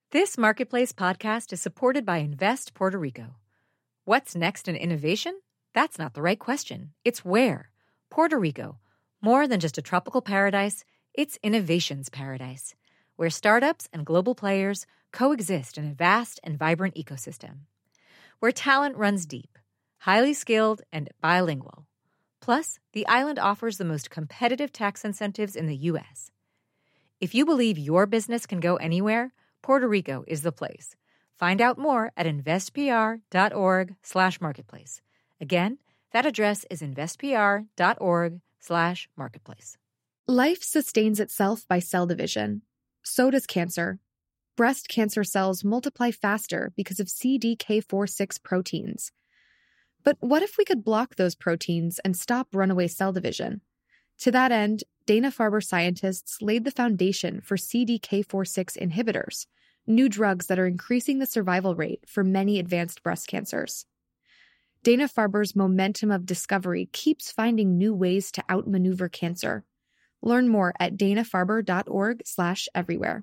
This Marketplace podcast is supported by Invest Puerto Rico. What's next in innovation? That's not the right question. It's where. Puerto Rico. More than just a tropical paradise, it's innovation's paradise, where startups and global players coexist in a vast and vibrant ecosystem. Where talent runs deep, highly skilled, and bilingual. Plus, the island offers the most competitive tax incentives in the U.S. If you believe your business can go anywhere, Puerto Rico is the place. Find out more at investpr.org/marketplace. Again, that address is investpr.org/marketplace. Life sustains itself by cell division. So does cancer. Breast cancer cells multiply faster because of CDK4/6 proteins. But what if we could block those proteins and stop runaway cell division? To that end, Dana-Farber scientists laid the foundation for CDK4/6 inhibitors, new drugs that are increasing the survival rate for many advanced breast cancers. Dana-Farber's momentum of discovery keeps finding new ways to outmaneuver cancer. Learn more at danafarber.org/everywhere.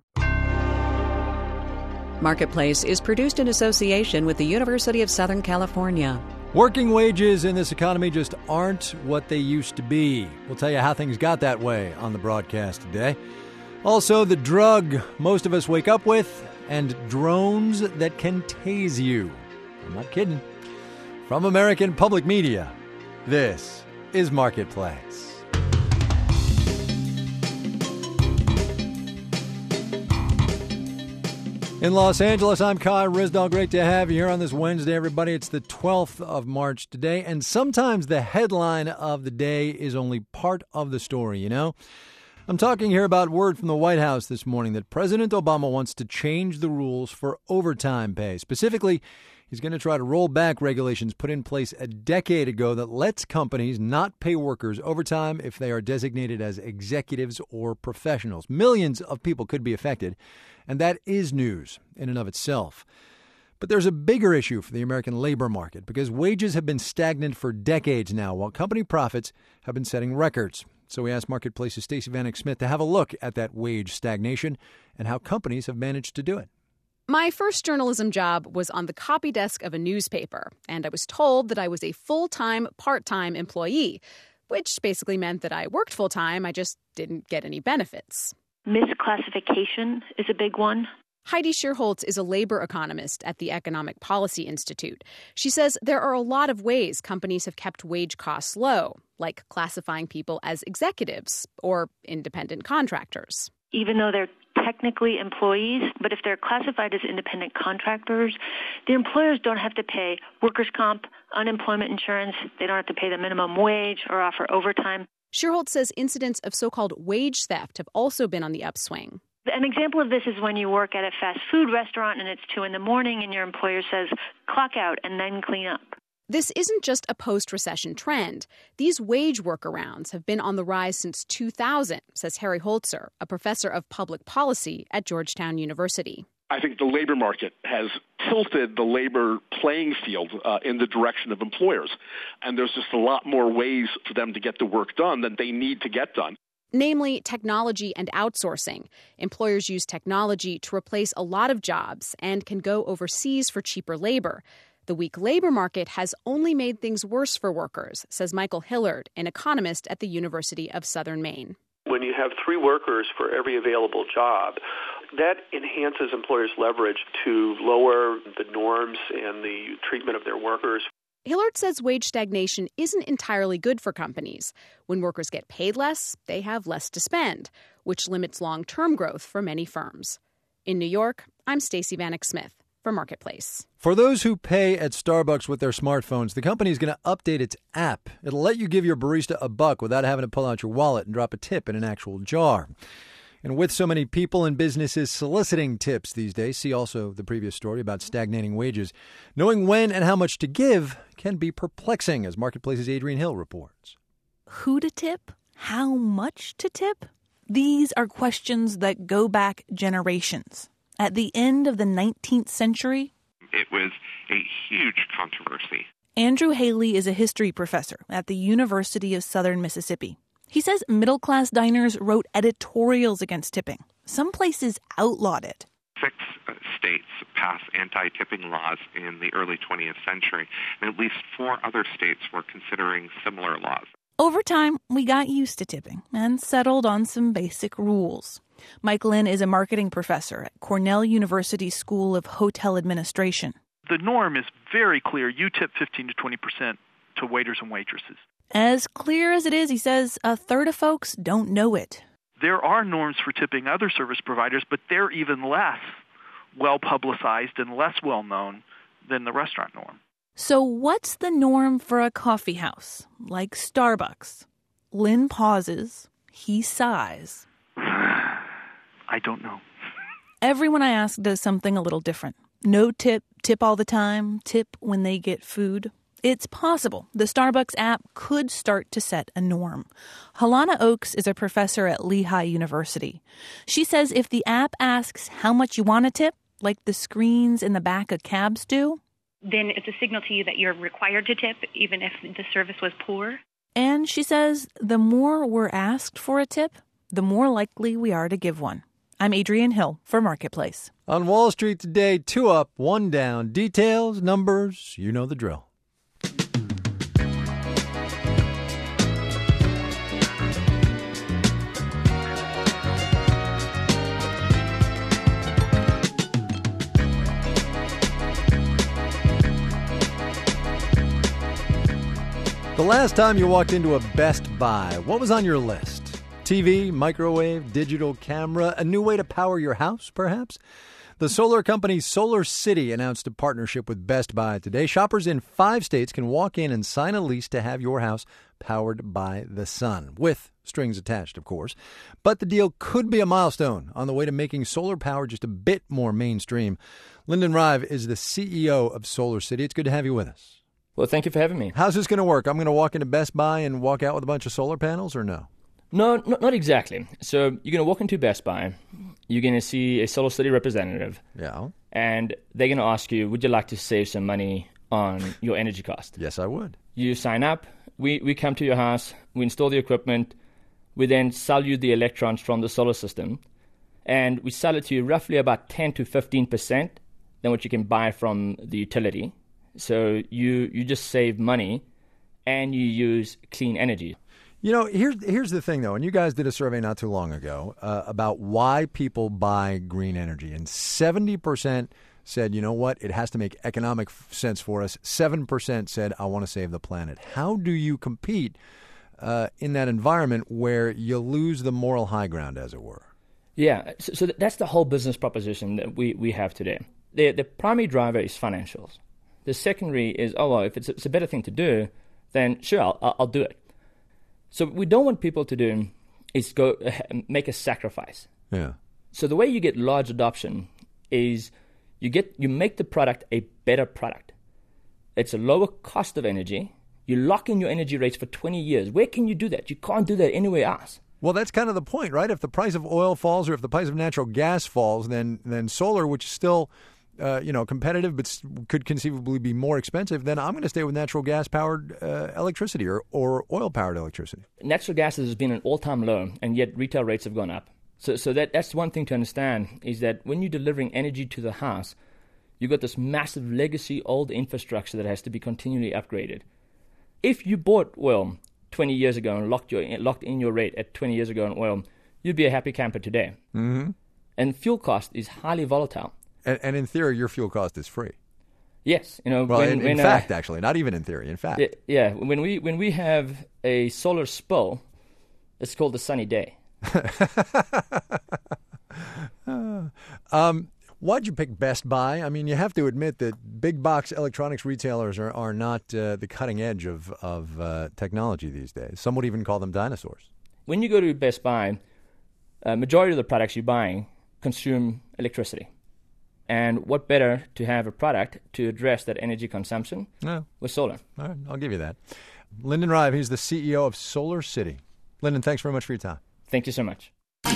Marketplace is produced in association with the University of Southern California. Working wages in this economy just aren't what they used to be. We'll tell you how things got that way on the broadcast today. Also, the drug most of us wake up with, and drones that can tase you. I'm not kidding. From American Public Media, this is Marketplace. In Los Angeles, I'm Kai Ryssdal. Great to have you here on this Wednesday, everybody. It's the 12th of March today, and sometimes the headline of the day is only part of the story, you know? I'm talking here about word from the White House this morning that President Obama wants to change the rules for overtime pay. Specifically, he's going to try to roll back regulations put in place a decade ago that lets companies not pay workers overtime if they are designated as executives or professionals. Millions of people could be affected, and that is news in and of itself. But there's a bigger issue for the American labor market because wages have been stagnant for decades now, while company profits have been setting records. So we asked Marketplace's Stacey Vanek Smith to have a look at that wage stagnation and how companies have managed to do it. My first journalism job was on the copy desk of a newspaper, and I was told that I was a full-time, part-time employee, which basically meant that I worked full-time, I just didn't get any benefits. Misclassification is a big one. Heidi Shierholz is a labor economist at the Economic Policy Institute. She says there are a lot of ways companies have kept wage costs low, like classifying people as executives or independent contractors. Even though they're technically employees, but if they're classified as independent contractors, the employers don't have to pay workers' comp, unemployment insurance, they don't have to pay the minimum wage or offer overtime. Shierholz says incidents of so-called wage theft have also been on the upswing. An example of this is when you work at a fast food restaurant and it's 2 a.m. and your employer says, clock out and then clean up. This isn't just a post-recession trend. These wage workarounds have been on the rise since 2000, says Harry Holzer, a professor of public policy at Georgetown University. I think the labor market has tilted the labor playing field in the direction of employers. And there's just a lot more ways for them to get the work done than they need to get done. Namely, technology and outsourcing. Employers use technology to replace a lot of jobs and can go overseas for cheaper labor. The weak labor market has only made things worse for workers, says Michael Hillard, an economist at the University of Southern Maine. When you have 3 workers for every available job, that enhances employers' leverage to lower the norms and the treatment of their workers. Hillard says wage stagnation isn't entirely good for companies. When workers get paid less, they have less to spend, which limits long-term growth for many firms. In New York, I'm Stacey Vanek Smith for Marketplace. For those who pay at Starbucks with their smartphones, the company is going to update its app. It'll let you give your barista $1 without having to pull out your wallet and drop a tip in an actual jar. And with so many people and businesses soliciting tips these days, see also the previous story about stagnating wages, knowing when and how much to give can be perplexing, as Marketplace's Adrienne Hill reports. Who to tip? How much to tip? These are questions that go back generations. At the end of the 19th century, it was a huge controversy. Andrew Haley is a history professor at the University of Southern Mississippi. He says middle-class diners wrote editorials against tipping. Some places outlawed it. 6 pass anti-tipping laws in the early 20th century, and at least 4 other states were considering similar laws. Over time, we got used to tipping and settled on some basic rules. Mike Lynn is a marketing professor at Cornell University School of Hotel Administration. The norm is very clear. You tip 15 to 20% to waiters and waitresses. As clear as it is, he says, a third of folks don't know it. There are norms for tipping other service providers, but they're even less well-publicized and less well-known than the restaurant norm. So what's the norm for a coffee house, like Starbucks? Lynn pauses. He sighs. I don't know. Everyone I ask does something a little different. No tip, tip all the time, tip when they get food. It's possible the Starbucks app could start to set a norm. Halana Oakes is a professor at Lehigh University. She says if the app asks how much you want to tip, like the screens in the back of cabs do, then it's a signal to you that you're required to tip, even if the service was poor. And she says the more we're asked for a tip, the more likely we are to give one. I'm Adrienne Hill for Marketplace. On Wall Street today, 2 up, 1 down. Details, numbers, you know the drill. The last time you walked into a Best Buy, what was on your list? TV, microwave, digital camera, a new way to power your house, perhaps? The solar company Solar City announced a partnership with Best Buy today. Shoppers in 5 states can walk in and sign a lease to have your house powered by the sun, with strings attached, of course. But the deal could be a milestone on the way to making solar power just a bit more mainstream. Lyndon Rive is the CEO of Solar City. It's good to have you with us. Well, thank you for having me. How's this going to work? I'm going to walk into Best Buy and walk out with a bunch of solar panels, or no? No, not exactly. So you're going to walk into Best Buy. You're going to see a Solar City representative. Yeah. And they're going to ask you, would you like to save some money on your energy cost? Yes, I would. You sign up. We come to your house. We install the equipment. We then sell you the electrons from the solar system. And we sell it to you roughly about 10 to 15% than what you can buy from the utility. So you just save money and you use clean energy. You know, here's the thing, though, and you guys did a survey not too long ago about why people buy green energy, and 70% said, you know what, it has to make economic sense for us. 7% said, I want to save the planet. How do you compete in that environment where you lose the moral high ground, as it were? Yeah, so that's the whole business proposition that we have today. The primary driver is financials. The secondary is, if it's a better thing to do, then sure, I'll do it. So what we don't want people to do is go make a sacrifice. Yeah. So the way you get large adoption is you make the product a better product. It's a lower cost of energy. You lock in your energy rates for 20 years. Where can you do that? You can't do that anywhere else. Well, that's kind of the point, right? If the price of oil falls or if the price of natural gas falls, then solar, which is still competitive, but could conceivably be more expensive, then I'm going to stay with natural gas-powered electricity or oil-powered electricity. Natural gas has been an all-time low, and yet retail rates have gone up. So that's one thing to understand, is that when you're delivering energy to the house, you've got this massive legacy old infrastructure that has to be continually upgraded. If you bought oil 20 years ago and locked in your rate at 20 years ago on oil, you'd be a happy camper today. Mm-hmm. And fuel cost is highly volatile. And in theory, your fuel cost is free. Yes, Well, in fact, actually, not even in theory. In fact, yeah. When we have a solar spill, it's called a sunny day. Why'd you pick Best Buy? I mean, you have to admit that big box electronics retailers are not the cutting edge of technology these days. Some would even call them dinosaurs. When you go to Best Buy, majority of the products you're buying consume electricity. And what better to have a product to address that energy consumption with solar? All right, I'll give you that. Lyndon Rive, he's the CEO of Solar City. Lyndon, thanks very much for your time. Thank you so much.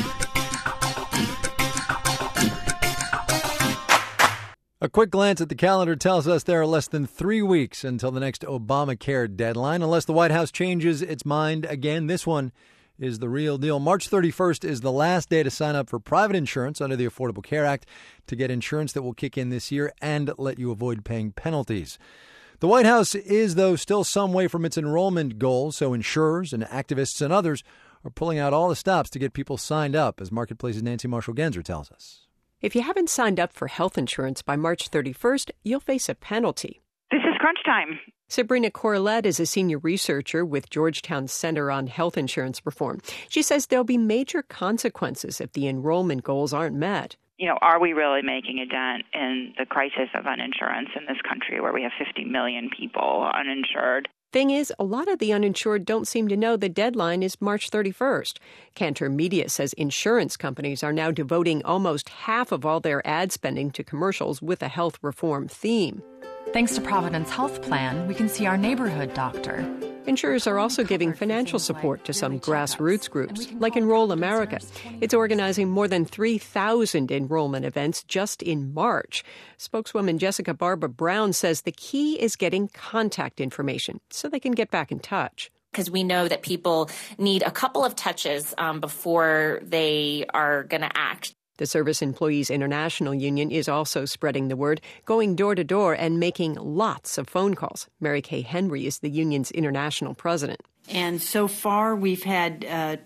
A quick glance at the calendar tells us there are less than 3 weeks until the next Obamacare deadline. Unless the White House changes its mind again, this one is the real deal. March 31st is the last day to sign up for private insurance under the Affordable Care Act to get insurance that will kick in this year and let you avoid paying penalties. The White House is, though, still some way from its enrollment goals, so insurers and activists and others are pulling out all the stops to get people signed up, as Marketplace's Nancy Marshall-Genzer tells us. If you haven't signed up for health insurance by March 31st, you'll face a penalty. This is crunch time. Sabrina Corlett is a senior researcher with Georgetown's Center on Health Insurance Reform. She says there'll be major consequences if the enrollment goals aren't met. Are we really making a dent in the crisis of uninsurance in this country where we have 50 million people uninsured? Thing is, a lot of the uninsured don't seem to know the deadline is March 31st. Cantor Media says insurance companies are now devoting almost half of all their ad spending to commercials with a health reform theme. Thanks to Providence Health Plan, we can see our neighborhood doctor. Insurers are also giving financial support to some grassroots groups, like Enroll America. It's organizing more than 3,000 enrollment events just in March. Spokeswoman Jessica Barbara Brown says the key is getting contact information so they can get back in touch. Because we know that people need a couple of touches before they are going to act. The Service Employees International Union is also spreading the word, going door to door and making lots of phone calls. Mary Kay Henry is the union's international president. And so far, we've had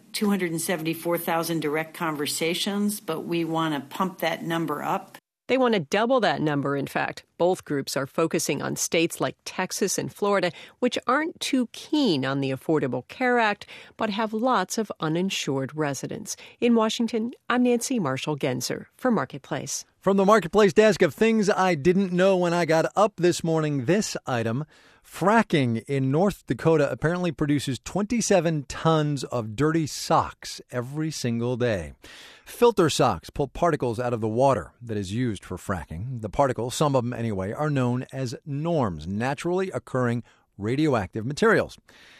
274,000 direct conversations, but we want to pump that number up. They want to double that number, in fact. Both groups are focusing on states like Texas and Florida, which aren't too keen on the Affordable Care Act, but have lots of uninsured residents. In Washington, I'm Nancy Marshall-Genzer for Marketplace. From the Marketplace desk of things I didn't know when I got up this morning, this item: fracking in North Dakota apparently produces 27 tons of dirty socks every single day. Filter socks pull particles out of the water that is used for fracking. The particles, some of them anyway, are known as norms, naturally occurring radioactive materials.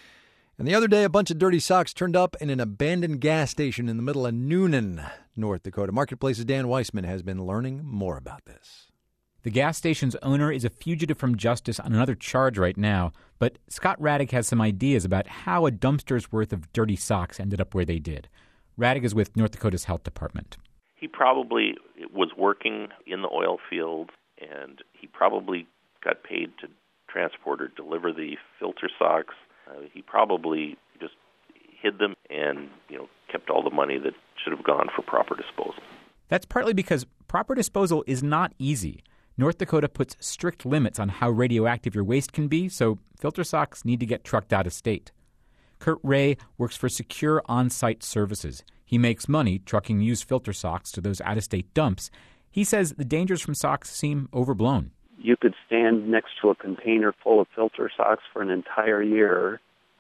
And the other day, a bunch of dirty socks turned up in an abandoned gas station in the middle of Noonan, North Dakota. Marketplace's Dan Weissman has been learning more about this. The gas station's owner is a fugitive from justice on another charge right now, but Scott Raddick has some ideas about how a dumpster's worth of dirty socks ended up where they did. Raddick is with North Dakota's Health Department. He probably was working in the oil field, and he probably got paid to transport or deliver the filter socks. He probably just hid them and, kept all the money that should have gone for proper disposal. That's partly because proper disposal is not easy. North Dakota puts strict limits on how radioactive your waste can be, so filter socks need to get trucked out of state. Kurt Ray works for Secure On-Site Services. He makes money trucking used filter socks to those out-of-state dumps. He says the dangers from socks seem overblown. You could stand next to a container full of filter socks for an entire year,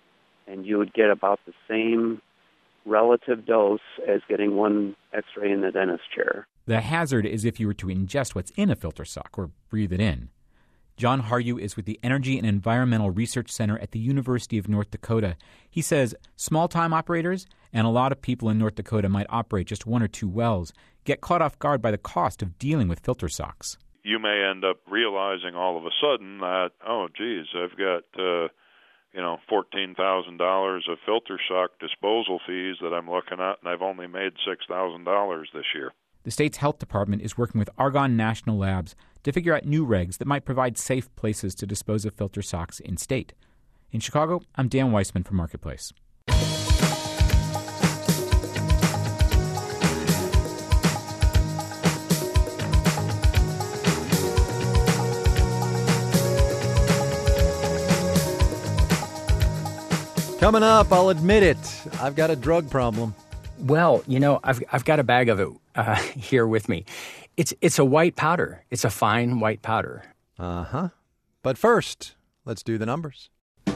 and you would get about the same relative dose as getting one X-ray in the dentist chair. The hazard is if you were to ingest what's in a filter sock or breathe it in. John Haryu is with the Energy and Environmental Research Center at the University of North Dakota. He says small-time operators and a lot of people in North Dakota might operate just one or two wells, get caught off guard by the cost of dealing with filter socks. You may end up realizing all of a sudden that, I've got, $14,000 of filter sock disposal fees that I'm looking at, and I've only made $6,000 this year. The state's health department is working with Argonne National Labs to figure out new regs that might provide safe places to dispose of filter socks in state. In Chicago, I'm Dan Weissman for Marketplace. Coming up, I'll admit it, I've got a drug problem. Well, I've got a bag of it here with me. It's a white powder. It's a fine white powder. Uh-huh. But first, let's do the numbers.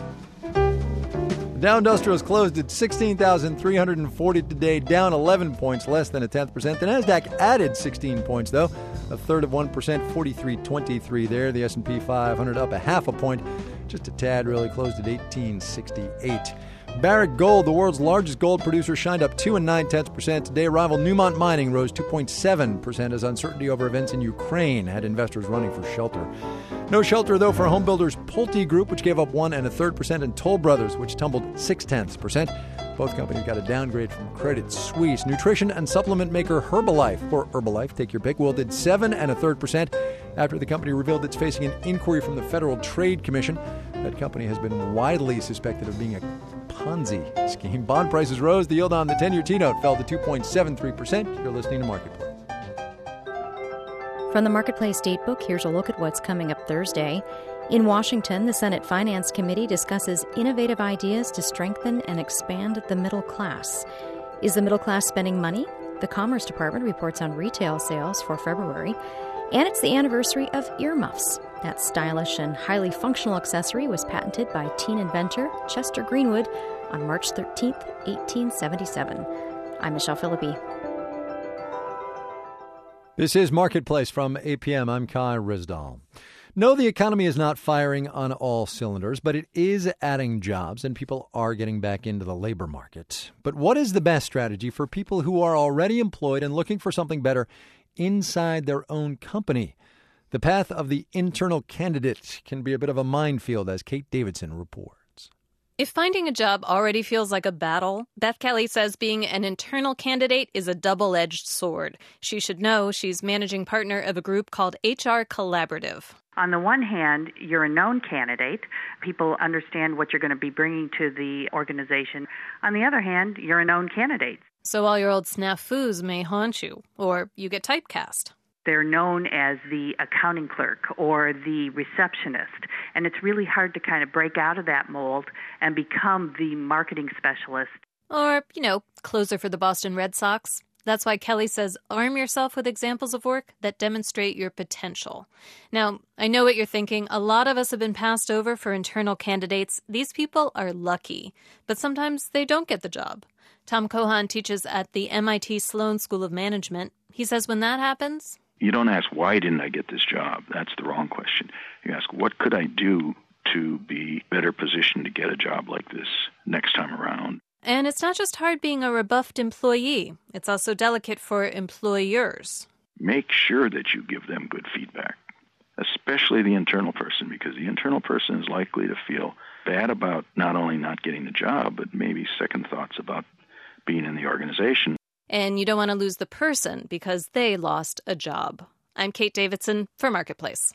The Dow Industrials closed at 16,340 today, down 11 points, less than 0.1%. The Nasdaq added 16 points, though, 1/3%, 43.23 there. The S&P 500 up 0.5 point, just a tad, really, closed at 1868. Barrick Gold, the world's largest gold producer, shined up 2 9/10% today. Rival Newmont Mining rose 2.7% as uncertainty over events in Ukraine had investors running for shelter. No shelter, though, for homebuilders Pulte Group, which gave up 1 1/3%, and Toll Brothers, which tumbled 0.6%. Both companies got a downgrade from Credit Suisse. Nutrition and supplement maker Herbalife, or Herbalife, take your pick, wilted 7 1/3% after the company revealed it's facing an inquiry from the Federal Trade Commission. That company has been widely suspected of being a Ponzi scheme. Bond prices rose. The yield on the 10-year T-note fell to 2.73%. You're listening to Marketplace. From the Marketplace Datebook, here's a look at what's coming up Thursday. In Washington, the Senate Finance Committee discusses innovative ideas to strengthen and expand the middle class. Is the middle class spending money? The Commerce Department reports on retail sales for February. And it's the anniversary of earmuffs. That stylish and highly functional accessory was patented by teen inventor Chester Greenwood on March 13, 1877. I'm Michelle Philippi. This is Marketplace from APM. I'm Kai Rizdal. No, the economy is not firing on all cylinders, but it is adding jobs and people are getting back into the labor market. But what is the best strategy for people who are already employed and looking for something better inside their own company? The path of the internal candidate can be a bit of a minefield, as Kate Davidson reports. If finding a job already feels like a battle, Beth Kelly says being an internal candidate is a double-edged sword. She should know she's managing partner of a group called HR Collaborative. On the one hand, you're a known candidate. People understand what you're going to be bringing to the organization. On the other hand, you're a known candidate. So all your old snafus may haunt you, or you get typecast. They're known as the accounting clerk or the receptionist, and it's really hard to kind of break out of that mold and become the marketing specialist. Or, closer for the Boston Red Sox. That's why Kelly says arm yourself with examples of work that demonstrate your potential. Now, I know what you're thinking. A lot of us have been passed over for internal candidates. These people are lucky, but sometimes they don't get the job. Tom Cohan teaches at the MIT Sloan School of Management. He says when that happens, you don't ask, why didn't I get this job? That's the wrong question. You ask, what could I do to be better positioned to get a job like this next time around? And it's not just hard being a rebuffed employee. It's also delicate for employers. Make sure that you give them good feedback, especially the internal person, because the internal person is likely to feel bad about not only not getting the job, but maybe second thoughts about being in the organization. And you don't want to lose the person because they lost a job. I'm Kate Davidson for Marketplace.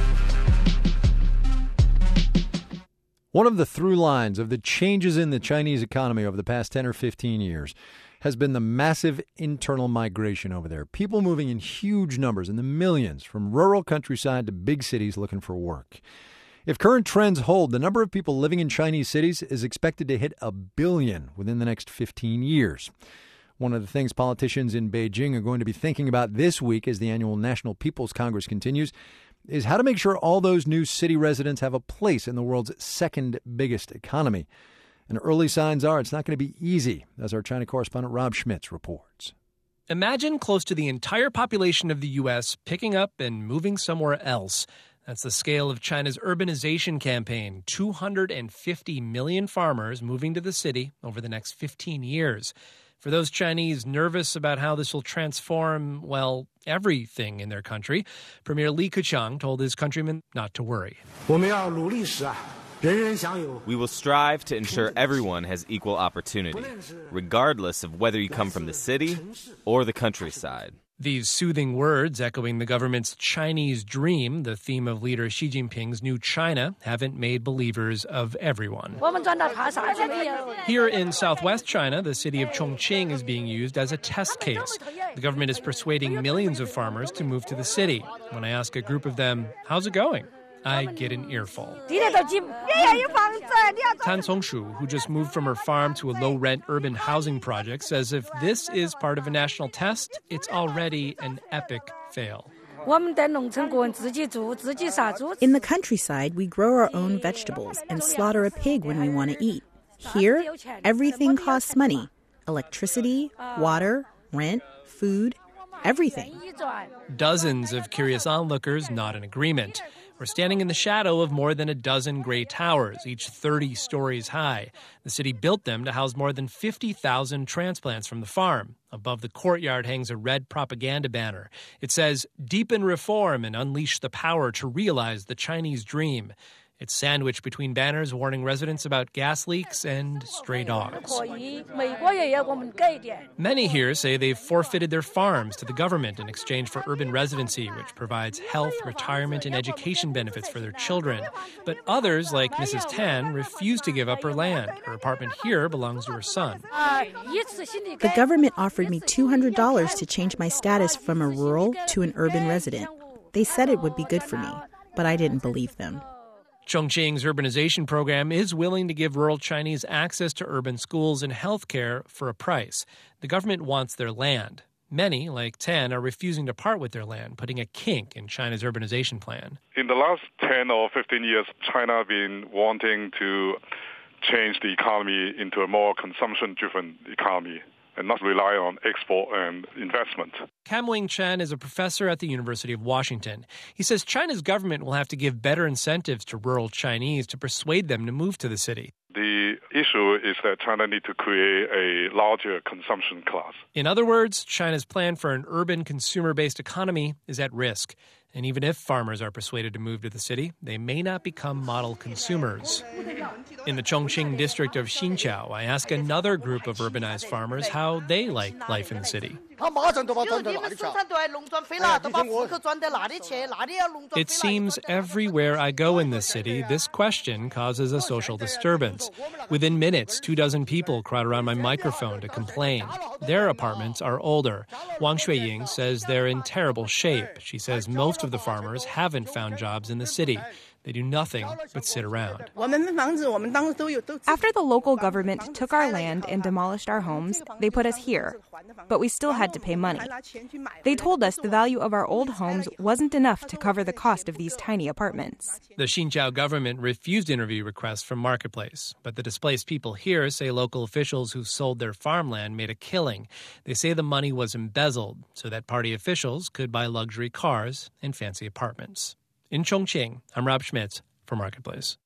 One of the through lines of the changes in the Chinese economy over the past 10 or 15 years has been the massive internal migration over there. People moving in huge numbers, in the millions, from rural countryside to big cities looking for work. If current trends hold, the number of people living in Chinese cities is expected to hit 1 billion within the next 15 years. One of the things politicians in Beijing are going to be thinking about this week as the annual National People's Congress continues is how to make sure all those new city residents have a place in the world's second biggest economy. And early signs are it's not going to be easy, as our China correspondent Rob Schmitz reports. Imagine close to the entire population of the U.S. picking up and moving somewhere else. That's the scale of China's urbanization campaign, 250 million farmers moving to the city over the next 15 years. For those Chinese nervous about how this will transform, well, everything in their country, Premier Li Keqiang told his countrymen not to worry. We will strive to ensure everyone has equal opportunity, regardless of whether you come from the city or the countryside. These soothing words, echoing the government's Chinese dream, the theme of leader Xi Jinping's new China, haven't made believers of everyone. Here in southwest China, the city of Chongqing is being used as a test case. The government is persuading millions of farmers to move to the city. When I ask a group of them, how's it going? I get an earful. Tan Songshu, who just moved from her farm to a low-rent urban housing project, says if this is part of a national test, it's already an epic fail. In the countryside, we grow our own vegetables and slaughter a pig when we want to eat. Here, everything costs money. Electricity, water, rent, food, everything. Dozens of curious onlookers not in agreement. We're standing in the shadow of more than a dozen gray towers, each 30 stories high. The city built them to house more than 50,000 transplants from the farm. Above the courtyard hangs a red propaganda banner. It says, "Deepen reform and unleash the power to realize the Chinese dream." It's sandwiched between banners warning residents about gas leaks and stray dogs. Many here say they've forfeited their farms to the government in exchange for urban residency, which provides health, retirement, and education benefits for their children. But others, like Mrs. Tan, refuse to give up her land. Her apartment here belongs to her son. The government offered me $200 to change my status from a rural to an urban resident. They said it would be good for me, but I didn't believe them. Chongqing's urbanization program is willing to give rural Chinese access to urban schools and health care for a price. The government wants their land. Many, like Tan, are refusing to part with their land, putting a kink in China's urbanization plan. In the last 10 or 15 years, China has been wanting to change the economy into a more consumption-driven economy and not rely on export and investment. Kam Wing-Chan is a professor at the University of Washington. He says China's government will have to give better incentives to rural Chinese to persuade them to move to the city. The issue is that China needs to create a larger consumption class. In other words, China's plan for an urban consumer-based economy is at risk. And even if farmers are persuaded to move to the city, they may not become model consumers. In the Chongqing district of Xinqiao, I ask another group of urbanized farmers how they like life in the city. It seems everywhere I go in this city, this question causes a social disturbance. Within minutes, 24 people crowd around my microphone to complain. Their apartments are older. Wang Xueying says they're in terrible shape. She says most of the farmers haven't found jobs in the city. They do nothing but sit around. After the local government took our land and demolished our homes, they put us here. But we still had to pay money. They told us the value of our old homes wasn't enough to cover the cost of these tiny apartments. The Xinjiao government refused interview requests from Marketplace, but the displaced people here say local officials who sold their farmland made a killing. They say the money was embezzled so that party officials could buy luxury cars and fancy apartments. In Chongqing, I'm Rob Schmitz for Marketplace.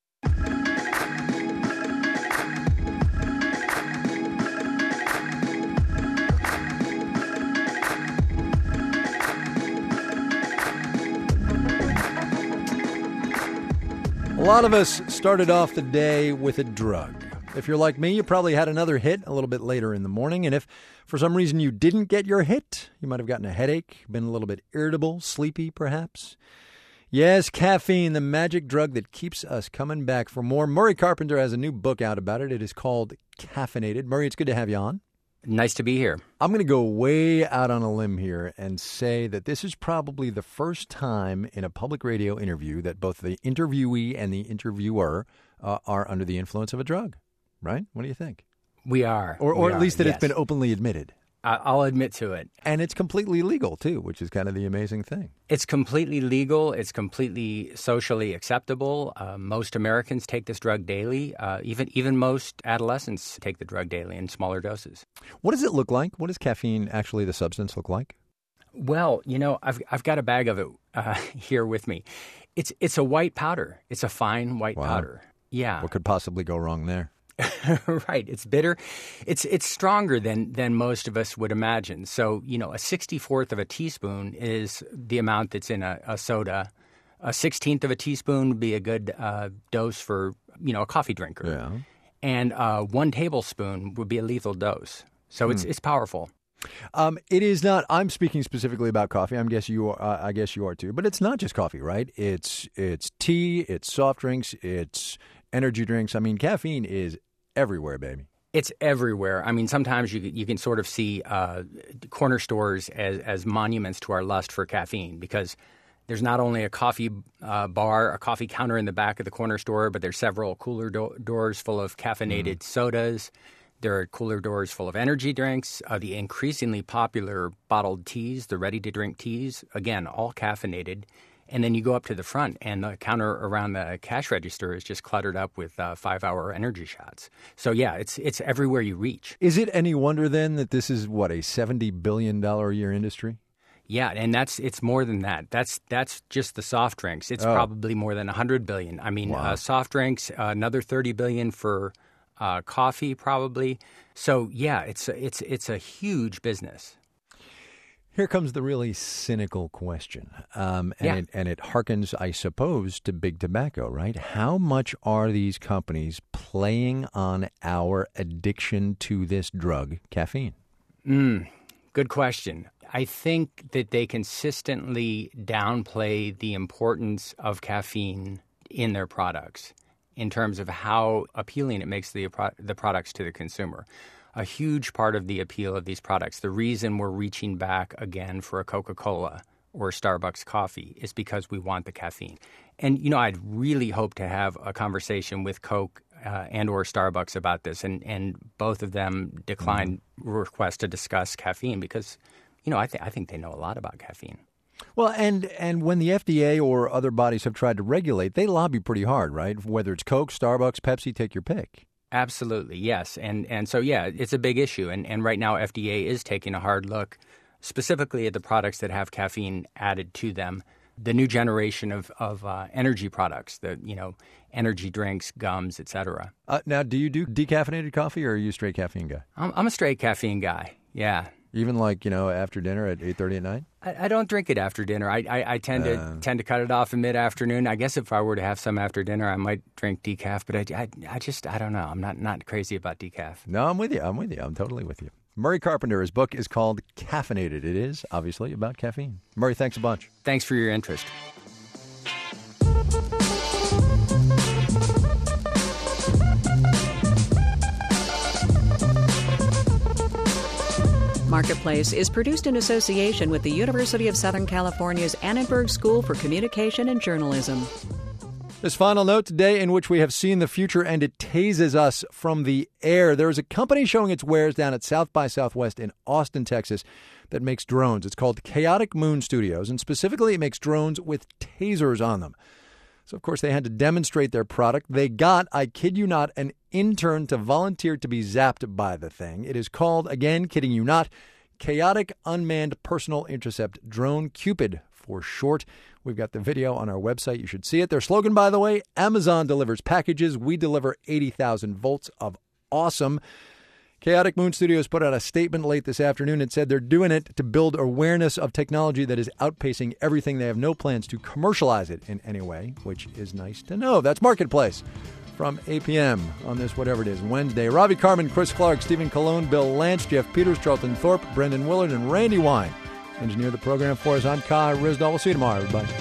A lot of us started off the day with a drug. If you're like me, you probably had another hit a little bit later in the morning. And if for some reason you didn't get your hit, you might have gotten a headache, been a little bit irritable, sleepy perhaps. Yes, caffeine, the magic drug that keeps us coming back for more. Murray Carpenter has a new book out about it. It is called Caffeinated. Murray, it's good to have you on. Nice to be here. I'm going to go way out on a limb here and say that this is probably the first time in a public radio interview that both the interviewee and the interviewer are under the influence of a drug, right? What do you think? We are. Or at least that it's been openly admitted. I'll admit to it. And it's completely legal, too, which is kind of the amazing thing. It's completely legal. It's completely socially acceptable. Most Americans take this drug daily. Even most adolescents take the drug daily in smaller doses. What does it look like? What does caffeine, actually, the substance, look like? Well, I've got a bag of it here with me. It's a white powder. It's a fine white powder. Yeah. What could possibly go wrong there? Right. It's bitter. It's stronger than most of us would imagine. So, a 64th of a teaspoon is the amount that's in a soda. A 16th of a teaspoon would be a good dose for, a coffee drinker. Yeah. And 1 tablespoon would be a lethal dose. So it's powerful. It is not. I'm speaking specifically about coffee. I guess you are too. But it's not just coffee, right? It's tea. It's soft drinks. It's energy drinks. I mean, caffeine is everywhere, baby. It's everywhere. I mean, sometimes you can sort of see corner stores as monuments to our lust for caffeine because there's not only a coffee bar, a coffee counter in the back of the corner store, but there's several cooler doors full of caffeinated sodas. There are cooler doors full of energy drinks, the increasingly popular bottled teas, the ready-to-drink teas, again, all caffeinated. And then you go up to the front, and the counter around the cash register is just cluttered up with 5-hour energy shots. So, yeah, it's everywhere you reach. Is it any wonder, then, that this is, a $70 billion a year industry? Yeah, and it's more than that. That's just the soft drinks. It's probably more than $100 billion. I mean, soft drinks, another $30 billion for coffee, probably. So, yeah, it's a huge business. Here comes the really cynical question, and it harkens, I suppose, to big tobacco, right? How much are these companies playing on our addiction to this drug, caffeine? Good question. I think that they consistently downplay the importance of caffeine in their products in terms of how appealing it makes the products to the consumer. A huge part of the appeal of these products, the reason we're reaching back again for a Coca-Cola or Starbucks coffee is because we want the caffeine. And, I'd really hope to have a conversation with Coke and or Starbucks about this, and both of them declined requests to discuss caffeine because, I think they know a lot about caffeine. Well, and when the FDA or other bodies have tried to regulate, they lobby pretty hard, right? Whether it's Coke, Starbucks, Pepsi, take your pick. Absolutely, yes. And so, it's a big issue. And right now, FDA is taking a hard look specifically at the products that have caffeine added to them. The new generation of energy products, energy drinks, gums, et cetera. Now, do you do decaffeinated coffee or are you a straight caffeine guy? I'm a straight caffeine guy, yeah. Even after dinner at 8:30 at night? I don't drink it after dinner. I tend to cut it off in mid-afternoon. I guess if I were to have some after dinner, I might drink decaf. But I don't know. I'm not crazy about decaf. No, I'm with you. I'm totally with you. Murray Carpenter, his book is called Caffeinated. It is, obviously, about caffeine. Murray, thanks a bunch. Thanks for your interest. Marketplace is produced in association with the University of Southern California's Annenberg School for Communication and Journalism. This final note today, in which we have seen the future and it tases us from the air. There is a company showing its wares down at South by Southwest in Austin, Texas, that makes drones. It's called Chaotic Moon Studios, and specifically it makes drones with tasers on them. So, of course, they had to demonstrate their product. They got, I kid you not, an intern to volunteer to be zapped by the thing. It is called, again, kidding you not, Chaotic Unmanned Personal Intercept Drone, Cupid for short. We've got the video on our website. You should see it. Their slogan, by the way, Amazon delivers packages. We deliver 80,000 volts of awesome. Chaotic Moon Studios put out a statement late this afternoon and said they're doing it to build awareness of technology that is outpacing everything. They have no plans to commercialize it in any way, which is nice to know. That's Marketplace from 8 p.m. on this, whatever it is, Wednesday. Ravi Carmen, Chris Clark, Stephen Colon, Bill Lance, Jeff Peters, Charlton Thorpe, Brendan Willard, and Randy Wine engineer the program for us. I'm Kai Risdall. We'll see you tomorrow, everybody.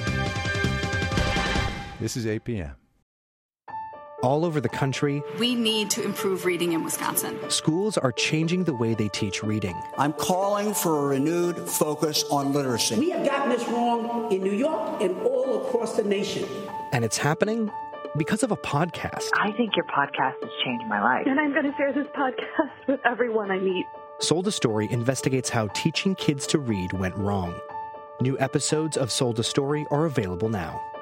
This is 8 p.m. All over the country, we need to improve reading in Wisconsin. Schools are changing the way they teach reading. I'm calling for a renewed focus on literacy. We have gotten this wrong in New York and all across the nation. And it's happening because of a podcast. I think your podcast has changed my life. And I'm going to share this podcast with everyone I meet. Sold a Story investigates how teaching kids to read went wrong. New episodes of Sold a Story are available now.